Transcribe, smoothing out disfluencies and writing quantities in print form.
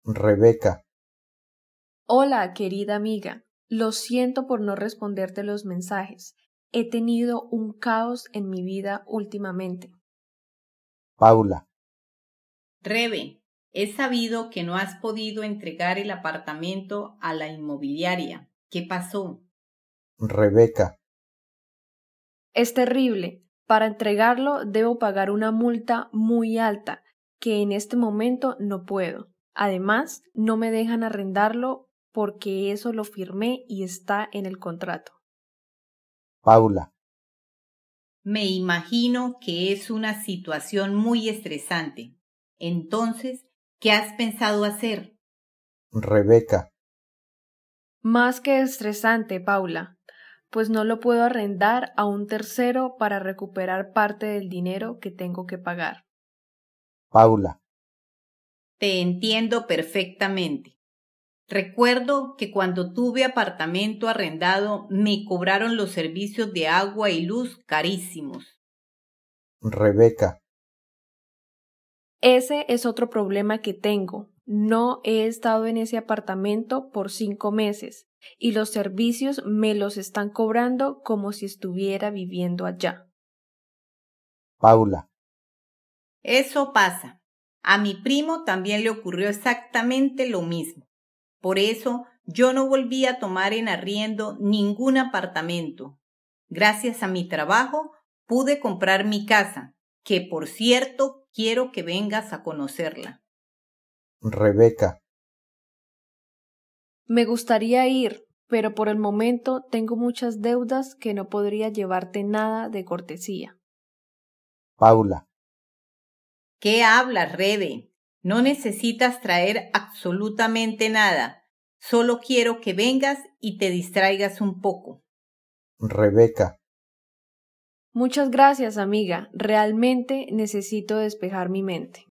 Rebeca. Hola, querida amiga. Lo siento por no responderte los mensajes. He tenido un caos en mi vida últimamente. Paula. Rebe, he sabido que no has podido entregar el apartamento a la inmobiliaria. ¿Qué pasó? Rebeca. Es terrible. Para entregarlo debo pagar una multa muy alta, que en este momento no puedo. Además, no me dejan arrendarlo porque eso lo firmé y está en el contrato. Paula. Me imagino que es una situación muy estresante. Entonces, ¿qué has pensado hacer? Rebeca. Más que estresante, Paula, pues no lo puedo arrendar a un tercero para recuperar parte del dinero que tengo que pagar. Paula. Te entiendo perfectamente. Recuerdo que cuando tuve apartamento arrendado me cobraron los servicios de agua y luz carísimos. Rebeca. Ese es otro problema que tengo. No he estado en ese apartamento por 5 meses y los servicios me los están cobrando como si estuviera viviendo allá. Paula. Eso pasa. A mi primo también le ocurrió exactamente lo mismo. Por eso yo no volví a tomar en arriendo ningún apartamento. Gracias a mi trabajo pude comprar mi casa, que por cierto quiero que vengas a conocerla. Rebeca. Me gustaría ir, pero por el momento tengo muchas deudas que no podría llevarte nada de cortesía. Paula. ¿Qué hablas, Rebe? No necesitas traer absolutamente nada. Solo quiero que vengas y te distraigas un poco. Rebeca. Muchas gracias, amiga. Realmente necesito despejar mi mente.